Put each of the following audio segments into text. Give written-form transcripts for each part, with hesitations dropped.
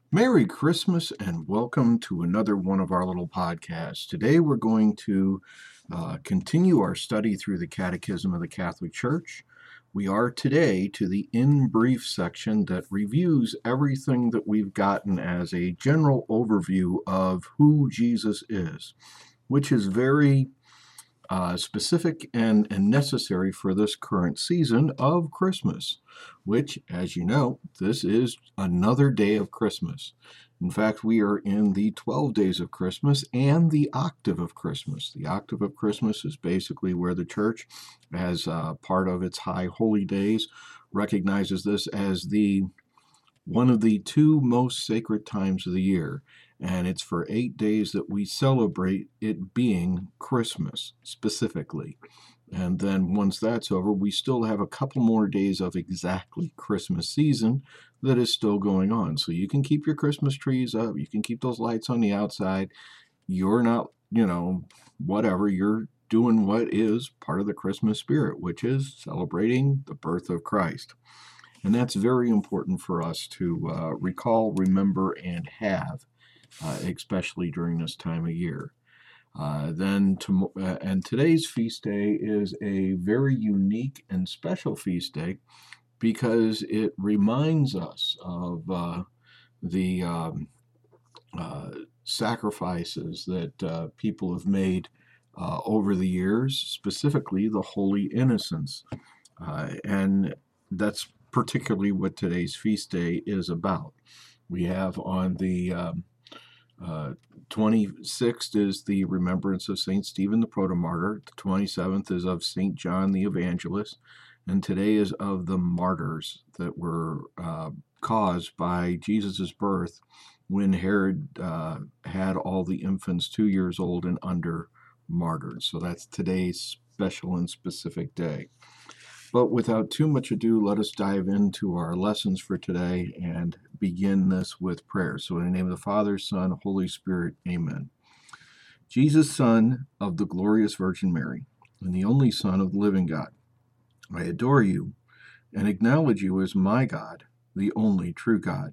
Merry Christmas and welcome to another one of our little podcasts. Today we're going to continue our study through the Catechism of the Catholic Church. We are today to the In Brief section that reviews everything that we've gotten as a general overview of who Jesus is, which is very specific and necessary for this current season of Christmas, which, as you know, this is another day of Christmas. In fact, we are in the 12 days of Christmas and the octave of Christmas. The octave of Christmas is basically where the church, as part of its high holy days, recognizes this as the one of the two most sacred times of the year, and it's for 8 days that we celebrate it being Christmas specifically. And then once that's over, we still have a couple more days of exactly Christmas season that is still going on. So you can keep your Christmas trees up, you can keep those lights on the outside. You're not, whatever, you're doing what is part of the Christmas spirit, which is celebrating the birth of Christ. And that's very important for us to recall, remember, and have, especially during this time of year. And today's feast day is a very unique and special feast day because it reminds us of the sacrifices that people have made over the years, specifically the Holy Innocents. And that's particularly what today's feast day is about. We have on the 26th is the remembrance of St. Stephen the Protomartyr. The 27th is of St. John the Evangelist. And today is of the martyrs that were caused by Jesus' birth when Herod had all the infants 2 years old and under martyred. So that's today's special and specific day. But without too much ado, let us dive into our lessons for today and begin this with prayer. So in the name of the Father, Son, Holy Spirit, amen. Jesus, Son of the glorious Virgin Mary, and the only Son of the living God, I adore you and acknowledge you as my God, the only true God,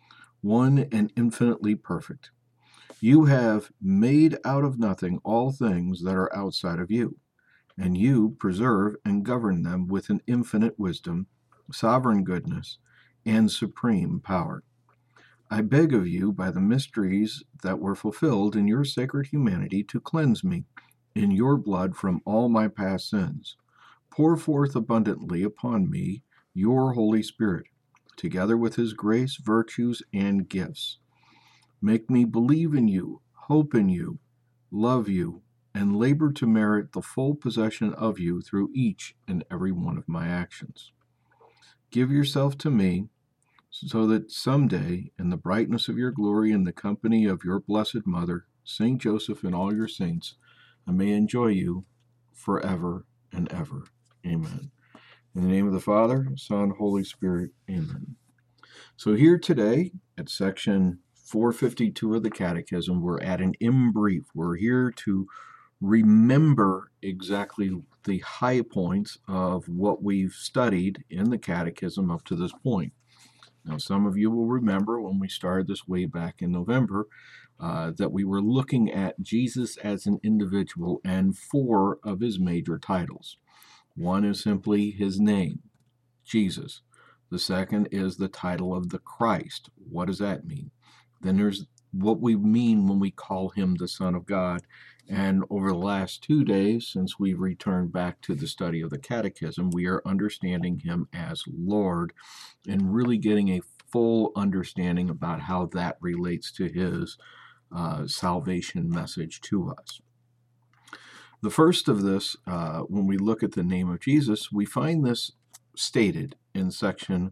one and infinitely perfect. You have made out of nothing all things that are outside of you, and you preserve and govern them with an infinite wisdom, sovereign goodness, and supreme power. I beg of you, by the mysteries that were fulfilled in your sacred humanity, to cleanse me in your blood from all my past sins. Pour forth abundantly upon me your Holy Spirit, together with his grace, virtues, and gifts. Make me believe in you, hope in you, love you, and labor to merit the full possession of you through each and every one of my actions. Give yourself to me, so that someday, in the brightness of your glory and the company of your blessed Mother, Saint Joseph, and all your saints, I may enjoy you forever and ever. Amen. In the name of the Father, Son, Holy Spirit, amen. So here today at section 452 of the Catechism, we're at an in brief. We're here to remember exactly the high points of what we've studied in the Catechism up to this point. Now, some of you will remember when we started this way back in November that we were looking at Jesus as an individual and 4 of his major titles. One is simply his name, Jesus. The second is the title of the Christ. What does that mean? Then there's what we mean when we call him the Son of God. And over the last 2 days, since we've returned back to the study of the Catechism, we are understanding him as Lord and really getting a full understanding about how that relates to his salvation message to us. The first of this, when we look at the name of Jesus, we find this stated in section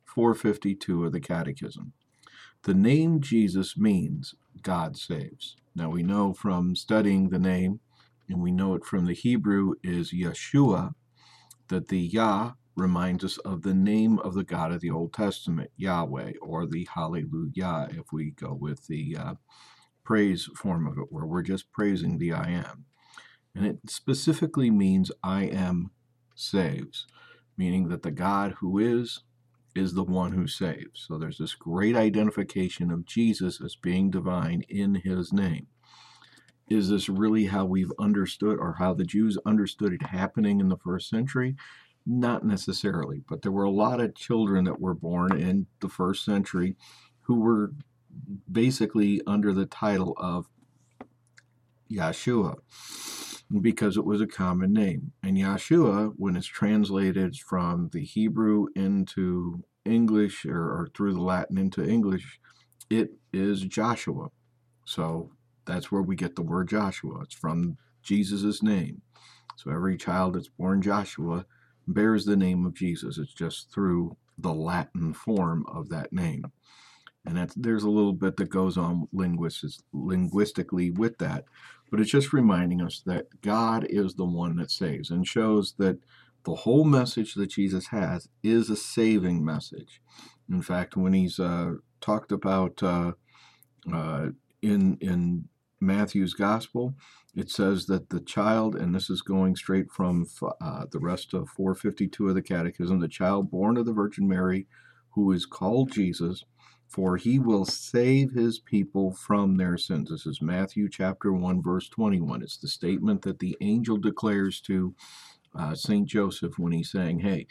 452 of the Catechism. The name Jesus means God saves. Now we know from studying the name, and we know it from the Hebrew is Yeshua, that the Yah reminds us of the name of the God of the Old Testament, Yahweh, or the Hallelujah, if we go with the praise form of it, where we're just praising the I am. And it specifically means I am saves, meaning that the God who is is the one who saves. So there's this great identification of Jesus as being divine in his name. Is this really how we've understood, or how the Jews understood it happening in the first century? Not necessarily, but there were a lot of children that were born in the first century who were basically under the title of Yeshua because it was a common name. And Yeshua, when it's translated from the Hebrew into English, or through the Latin into English, it is Joshua. So that's where we get the word Joshua. It's from Jesus' name. So every child that's born Joshua bears the name of Jesus. It's just through the Latin form of that name. And there's a little bit that goes on linguistically with that, but it's just reminding us that God is the one that saves, and shows that the whole message that Jesus has is a saving message. In fact, when he's talked about in Matthew's gospel, it says that the child, and this is going straight from the rest of 452 of the Catechism, the child born of the Virgin Mary, who is called Jesus, for he will save his people from their sins. This is Matthew chapter 1, verse 21. It's the statement that the angel declares to St. Joseph when he's saying, hey,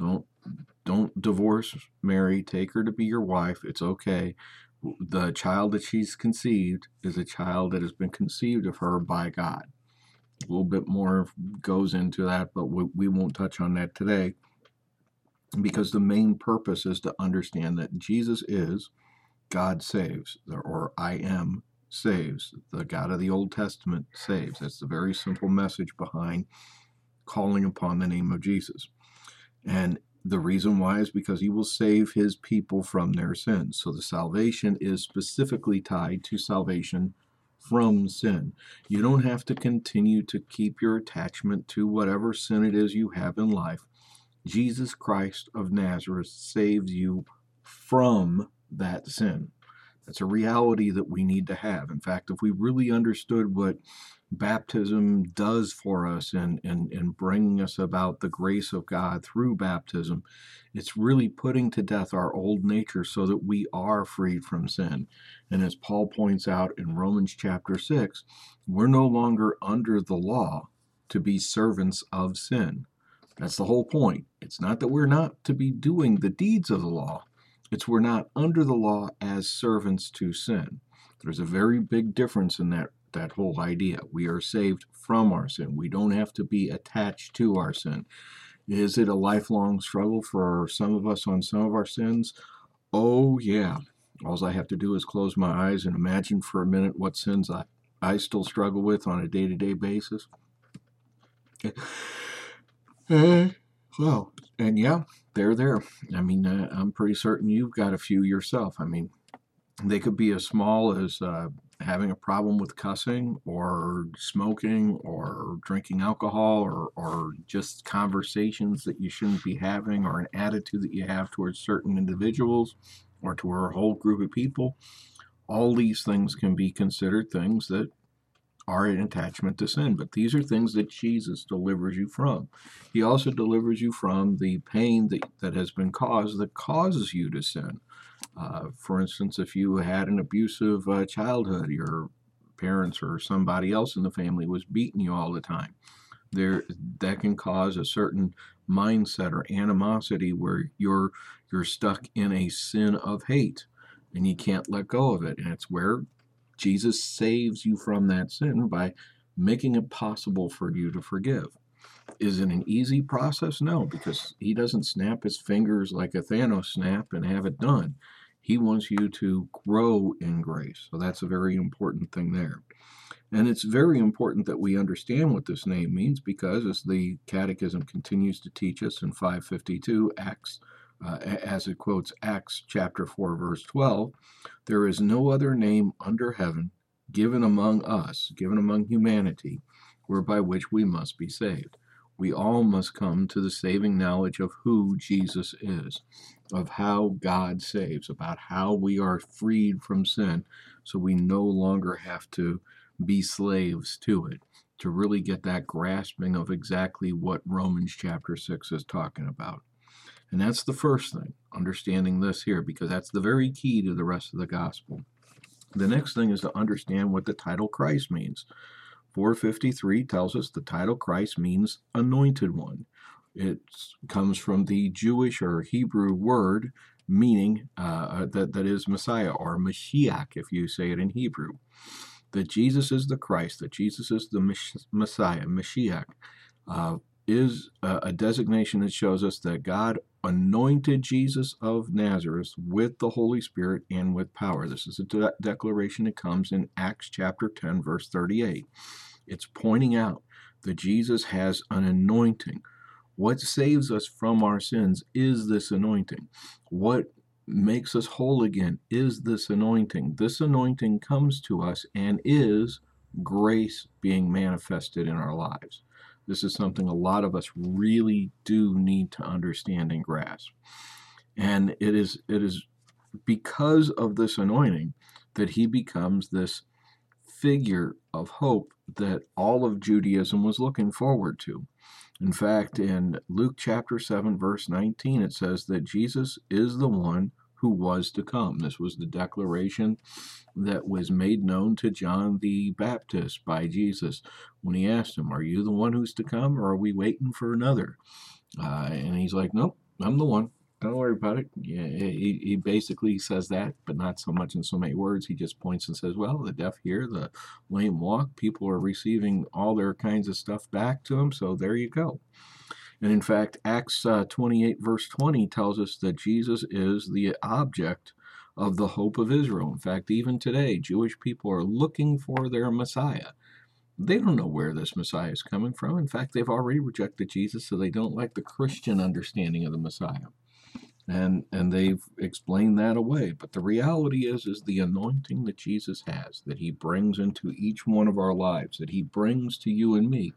don't divorce Mary, take her to be your wife, it's okay. The child that she's conceived is a child that has been conceived of her by God. A little bit more goes into that, but we won't touch on that today, because the main purpose is to understand that Jesus is God saves, or I am saves. The God of the Old Testament saves. That's the very simple message behind calling upon the name of Jesus. And the reason why is because he will save his people from their sins. So the salvation is specifically tied to salvation from sin. You don't have to continue to keep your attachment to whatever sin it is you have in life. Jesus Christ of Nazareth saves you from that sin. That's a reality that we need to have. In fact, if we really understood what baptism does for us and bringing us about the grace of God through baptism, it's really putting to death our old nature so that we are freed from sin. And as Paul points out in Romans chapter 6, we're no longer under the law to be servants of sin. That's the whole point. It's not that we're not to be doing the deeds of the law. It's we're not under the law as servants to sin. There's a very big difference in that whole idea. We are saved from our sin. We don't have to be attached to our sin. Is it a lifelong struggle for some of us on some of our sins? Oh, yeah. All I have to do is close my eyes and imagine for a minute what sins I still struggle with on a day-to-day basis. Well, and yeah, they're there. I mean, I'm pretty certain you've got a few yourself. I mean, they could be as small as having a problem with cussing, or smoking, or drinking alcohol, or just conversations that you shouldn't be having, or an attitude that you have towards certain individuals or to a whole group of people. All these things can be considered things that are an attachment to sin, but these are things that Jesus delivers you from. He also delivers you from the pain that has been caused that causes you to sin. For instance, if you had an abusive childhood, your parents or somebody else in the family was beating you all the time, that can cause a certain mindset or animosity where you're stuck in a sin of hate and you can't let go of it. And it's where Jesus saves you from that sin by making it possible for you to forgive. Is it an easy process? No, because he doesn't snap his fingers like a Thanos snap and have it done. He wants you to grow in grace. So that's a very important thing there. And it's very important that we understand what this name means, because as the Catechism continues to teach us in 552 Acts, as it quotes Acts chapter 4, verse 12, there is no other name under heaven given among us, given among humanity, whereby which we must be saved. We all must come to the saving knowledge of who Jesus is, of how God saves, about how we are freed from sin, so we no longer have to be slaves to it, to really get that grasping of exactly what Romans chapter 6 is talking about. And that's the first thing, understanding this here, because that's the very key to the rest of the gospel. The next thing is to understand what the title Christ means. 453 tells us the title Christ means anointed one. It comes from the Jewish or Hebrew word meaning that is Messiah, or Mashiach, if you say it in Hebrew. That Jesus is the Christ, that Jesus is the Messiah, Mashiach, is a designation that shows us that God anointed Jesus of Nazareth with the Holy Spirit and with power. This is a declaration that comes in Acts chapter 10, verse 38. It's pointing out that Jesus has an anointing. What saves us from our sins is this anointing. What makes us whole again is this anointing. This anointing comes to us and is grace being manifested in our lives. This is something a lot of us really do need to understand and grasp. And it is because of this anointing that he becomes this figure of hope that all of Judaism was looking forward to. In fact, in Luke chapter 7, verse 19, it says that Jesus is the one who was to come. This was the declaration that was made known to John the Baptist by Jesus when he asked him, "Are you the one who's to come, or are we waiting for another?" And he's like, "Nope, I'm the one. Don't worry about it." Yeah, he basically says that, but not so much in so many words. He just points and says, "Well, the deaf hear, the lame walk. People are receiving all their kinds of stuff back to them, so there you go." And in fact, Acts 28, verse 20 tells us that Jesus is the object of the hope of Israel. In fact, even today, Jewish people are looking for their Messiah. They don't know where this Messiah is coming from. In fact, they've already rejected Jesus, so they don't like the Christian understanding of the Messiah. And they've explained that away. But the reality is the anointing that Jesus has, that he brings into each one of our lives, that he brings to you and me,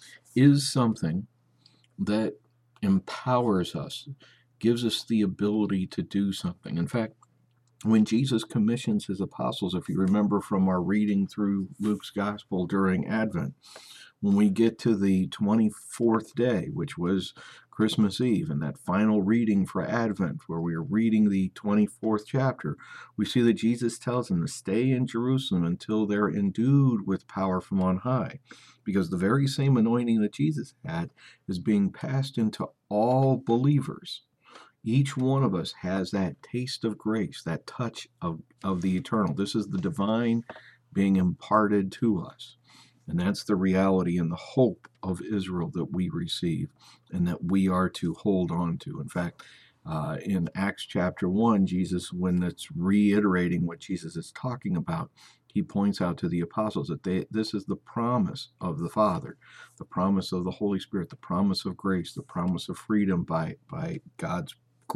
is something that empowers us, gives us the ability to do something. In fact, when Jesus commissions his apostles, if you remember from our reading through Luke's gospel during Advent, when we get to the 24th day, which was Christmas Eve, and that final reading for Advent, where we are reading the 24th chapter, we see that Jesus tells them to stay in Jerusalem until they're endued with power from on high, because the very same anointing that Jesus had is being passed into all believers. Each one of us has that taste of grace, that touch of the eternal. This is the divine being imparted to us. And that's the reality and the hope of Israel that we receive and that we are to hold on to. In fact, in Acts chapter 1, Jesus, when it's reiterating what Jesus is talking about, he points out to the apostles that this is the promise of the Father, the promise of the Holy Spirit, the promise of grace, the promise of freedom by God's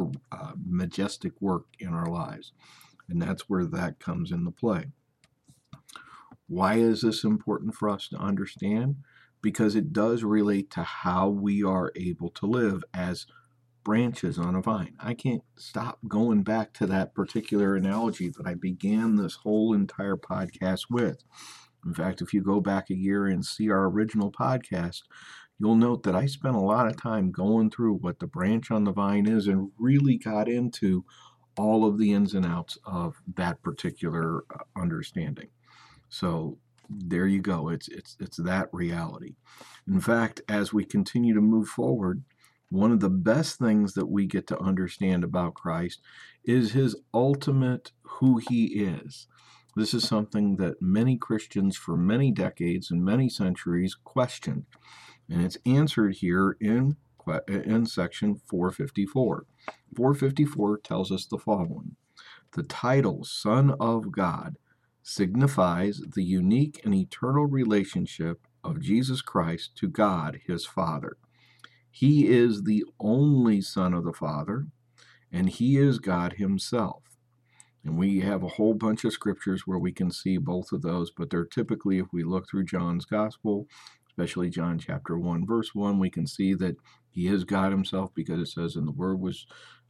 majestic work in our lives. And that's where that comes into play. Why is this important for us to understand? Because it does relate to how we are able to live as branches on a vine. I can't stop going back to that particular analogy that I began this whole entire podcast with. In fact, if you go back a year and see our original podcast, you'll note that I spent a lot of time going through what the branch on the vine is and really got into all of the ins and outs of that particular understanding. So there you go. It's that reality. In fact, as we continue to move forward, one of the best things that we get to understand about Christ is his ultimate who he is. This is something that many Christians for many decades and many centuries questioned. And it's answered here in section 454. 454 tells us the following. The title Son of God signifies the unique and eternal relationship of Jesus Christ to God, his Father. He is the only Son of the Father, and he is God himself. And we have a whole bunch of scriptures where we can see both of those, but they're typically, if we look through John's Gospel, especially John chapter 1, verse 1, we can see that he is God himself, because it says, "And the Word was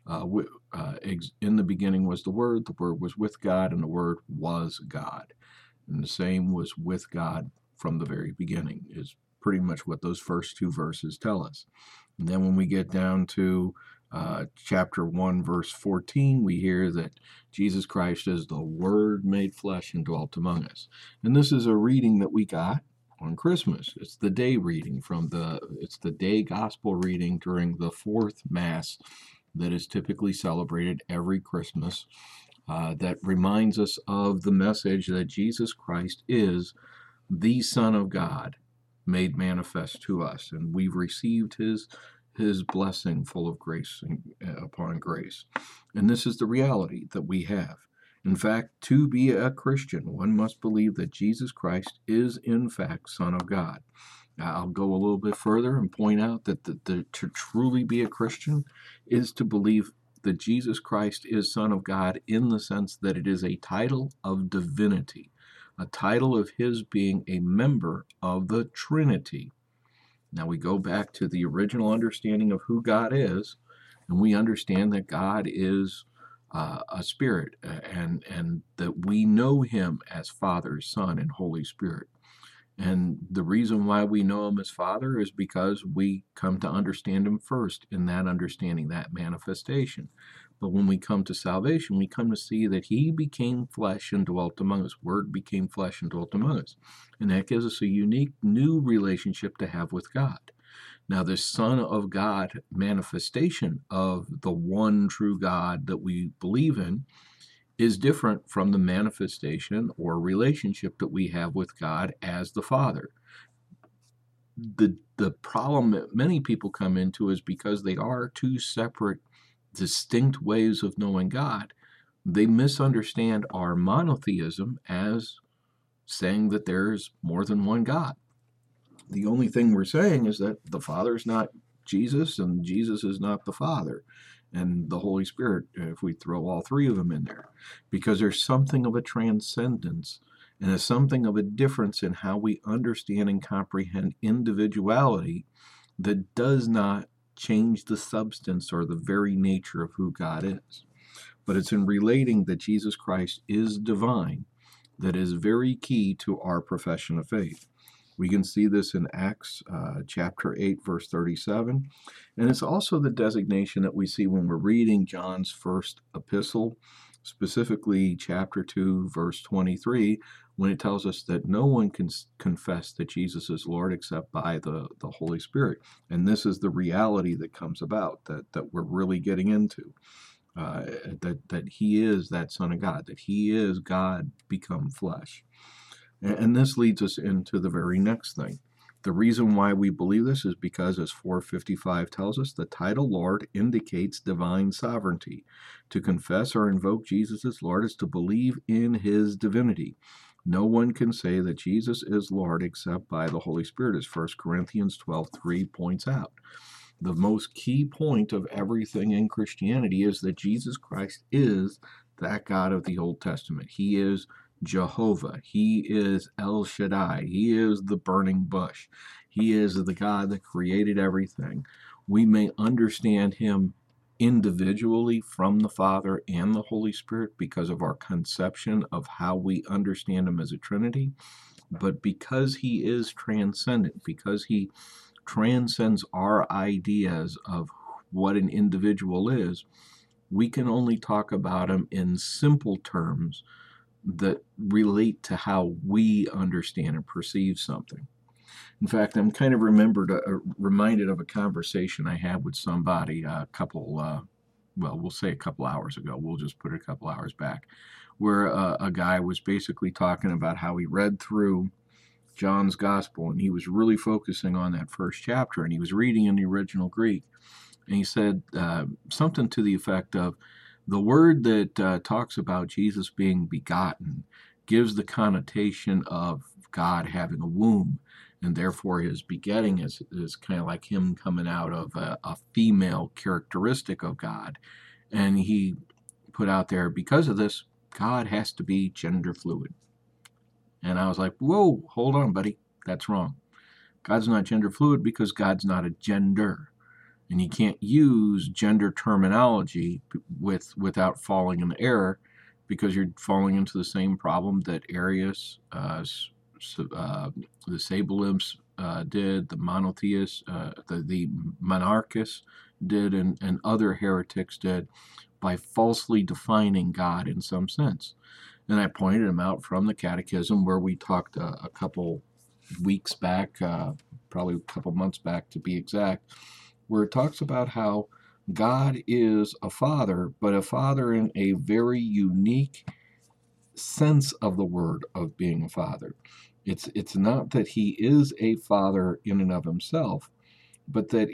in the beginning was the Word was with God, and the Word was God." And the same was with God from the very beginning, is pretty much what those first two verses tell us. And then when we get down to chapter 1, verse 14, we hear that Jesus Christ is the Word made flesh and dwelt among us. And this is a reading that we got on Christmas. It's the day reading it's the day gospel reading during the fourth Mass that is typically celebrated every Christmas. That reminds us of the message that Jesus Christ is the Son of God made manifest to us, and we've received his blessing full of grace upon grace. And this is the reality that we have. In fact, to be a Christian, one must believe that Jesus Christ is in fact Son of God. I'll go a little bit further and point out that to truly be a Christian is to believe that Jesus Christ is Son of God in the sense that it is a title of divinity, a title of his being a member of the Trinity. Now we go back to the original understanding of who God is, and we understand that God is a spirit, and that we know him as Father, Son, and Holy Spirit. And the reason why we know him as Father is because we come to understand him first in that understanding, that manifestation. But when we come to salvation, we come to see that he became flesh and dwelt among us. Word became flesh and dwelt among us. And that gives us a unique new relationship to have with God. Now, the Son of God manifestation of the one true God that we believe in is different from the manifestation or relationship that we have with God as the Father. The problem that many people come into is because they are two separate, distinct ways of knowing God, they misunderstand our monotheism as saying that there's more than one God. The only thing we're saying is that the Father is not Jesus and Jesus is not the Father. And the Holy Spirit, if we throw all three of them in there, because there's something of a transcendence and there's something of a difference in how we understand and comprehend individuality that does not change the substance or the very nature of who God is. But it's in relating that Jesus Christ is divine that is very key to our profession of faith. We can see this in Acts chapter 8, verse 37. And it's also the designation that we see when we're reading John's first epistle, specifically chapter 2, verse 23, when it tells us that no one can confess that Jesus is Lord except by the Holy Spirit. And this is the reality that comes about, that we're really getting into. That he is that Son of God, that he is God become flesh. And this leads us into the very next thing. The reason why we believe this is because, as 455 tells us, the title Lord indicates divine sovereignty. To confess or invoke Jesus as Lord is to believe in his divinity. No one can say that Jesus is Lord except by the Holy Spirit, as 1 Corinthians 12:3 points out. The most key point of everything in Christianity is that Jesus Christ is that God of the Old Testament. He is Jehovah. He is El Shaddai. He is the burning bush. He is the God that created everything. We may understand him individually from the Father and the Holy Spirit because of our conception of how we understand him as a Trinity. But because he is transcendent, because he transcends our ideas of what an individual is, we can only talk about him in simple terms that relate to how we understand and perceive something. In fact, I'm kind of reminded of a conversation I had with somebody a couple, we'll say a couple hours ago. We'll just put it a couple hours back, where a guy was basically talking about how he read through John's Gospel, and he was really focusing on that first chapter, and he was reading in the original Greek. And he said something to the effect of, the word that talks about Jesus being begotten gives the connotation of God having a womb, and therefore his begetting is kind of like him coming out of a female characteristic of God. And he put out there, because of this, God has to be gender fluid. And I was like, whoa, hold on, buddy. That's wrong. God's not gender fluid because God's not a gender. And you can't use gender terminology without falling in error, because you're falling into the same problem that Arius the Sabellims did, the monotheists, the monarchists did, and other heretics did, by falsely defining God in some sense. And I pointed them out from the Catechism, where we talked a couple weeks back, probably a couple months back to be exact, where it talks about how God is a father, but a father in a very unique sense of the word of being a father. It's not that he is a father in and of himself, but that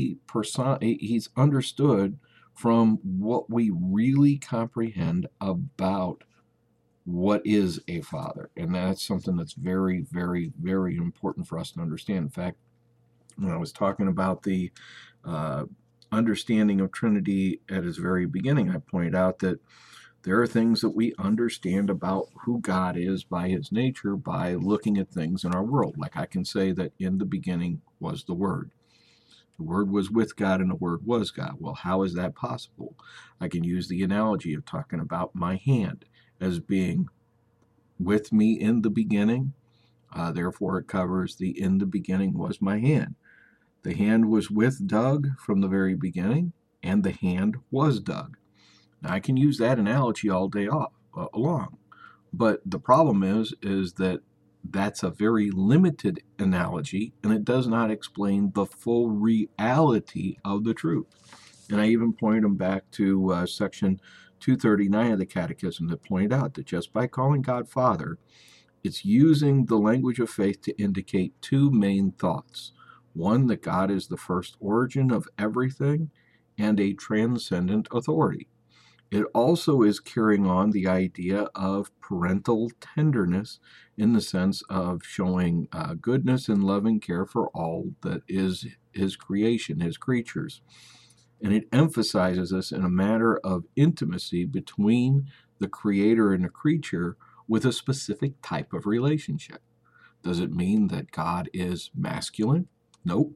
he's understood from what we really comprehend about what is a father. And that's something that's very, very, very important for us to understand. In fact, when I was talking about the understanding of Trinity at its very beginning, I pointed out that there are things that we understand about who God is by his nature by looking at things in our world. Like I can say that in the beginning was the Word. The Word was with God and the Word was God. Well, how is that possible? I can use the analogy of talking about my hand as being with me in the beginning. Therefore, it covers the in the beginning was my hand. The hand was with Doug from the very beginning, and the hand was Doug. Now, I can use that analogy all day long, but the problem is that that's a very limited analogy, and it does not explain the full reality of the truth. And I even pointed them back to section 239 of the Catechism that pointed out that just by calling God Father, it's using the language of faith to indicate two main thoughts. One, that God is the first origin of everything and a transcendent authority. It also is carrying on the idea of parental tenderness in the sense of showing goodness and loving care for all that is his creation, his creatures. And it emphasizes this in a matter of intimacy between the creator and the creature with a specific type of relationship. Does it mean that God is masculine? Nope,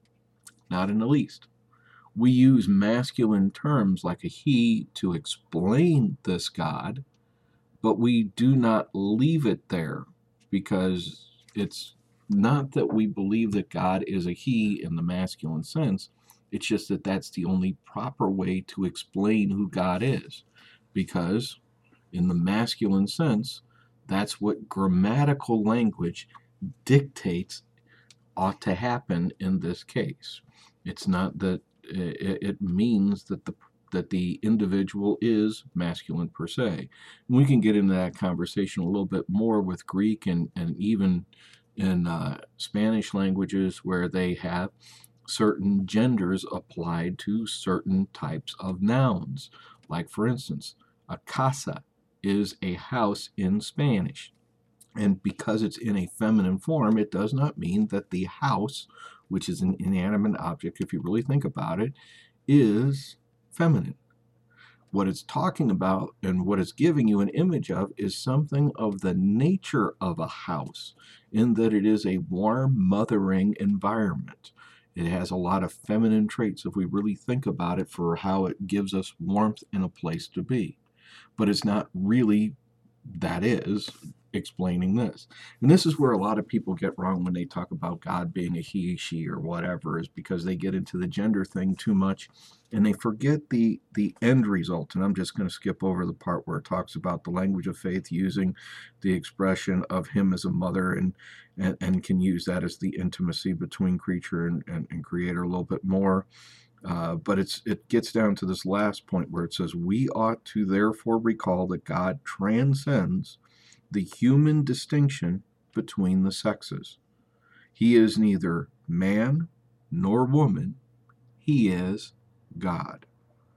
not in the least. We use masculine terms like a he to explain this God, but we do not leave it there, because it's not that we believe that God is a he in the masculine sense. It's just that that's the only proper way to explain who God is, because in the masculine sense, that's what grammatical language dictates ought to happen in this case. It's not that it means that the individual is masculine per se. And we can get into that conversation a little bit more with Greek and even in Spanish languages, where they have certain genders applied to certain types of nouns. Like, for instance, a casa is a house in Spanish. And because it's in a feminine form, it does not mean that the house, which is an inanimate object, if you really think about it, is feminine. What it's talking about and what it's giving you an image of is something of the nature of a house, in that it is a warm, mothering environment. It has a lot of feminine traits if we really think about it, for how it gives us warmth and a place to be. But it's not really, that is explaining this. And this is where a lot of people get wrong when they talk about God being a he, she, or whatever, is because they get into the gender thing too much and they forget the end result. And I'm just going to skip over the part where it talks about the language of faith using the expression of him as a mother, and can use that as the intimacy between creature and creator a little bit more. But it gets down to this last point where it says, we ought to therefore recall that God transcends the human distinction between the sexes. He is neither man nor woman. He is God.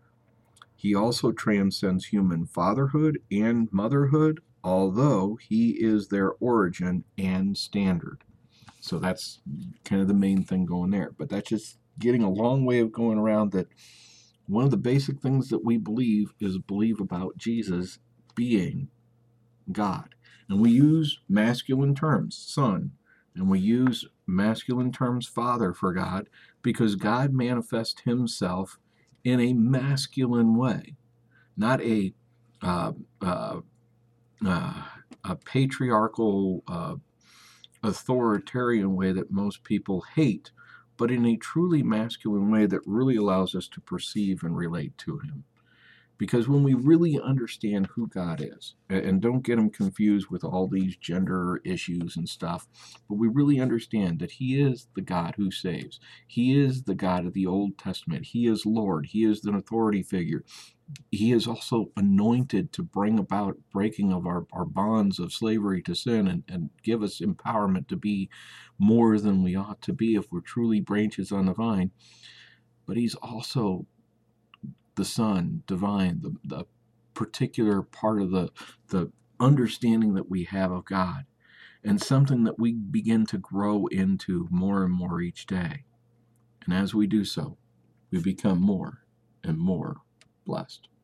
He also transcends human fatherhood and motherhood, although he is their origin and standard. So that's kind of the main thing going there. But that's just getting a long way of going around that one of the basic things that we believe is believe about Jesus being God. And we use masculine terms, son, and we use masculine terms, father, for God, because God manifests himself in a masculine way, not a patriarchal authoritarian way that most people hate, but in a truly masculine way that really allows us to perceive and relate to him. Because when we really understand who God is, and don't get him confused with all these gender issues and stuff, but we really understand that he is the God who saves. He is the God of the Old Testament. He is Lord. He is an authority figure. He is also anointed to bring about breaking of our bonds of slavery to sin, and give us empowerment to be more than we ought to be if we're truly branches on the vine. But he's also the Son, divine, the particular part of the understanding that we have of God, and something that we begin to grow into more and more each day. And as we do so, we become more and more blessed.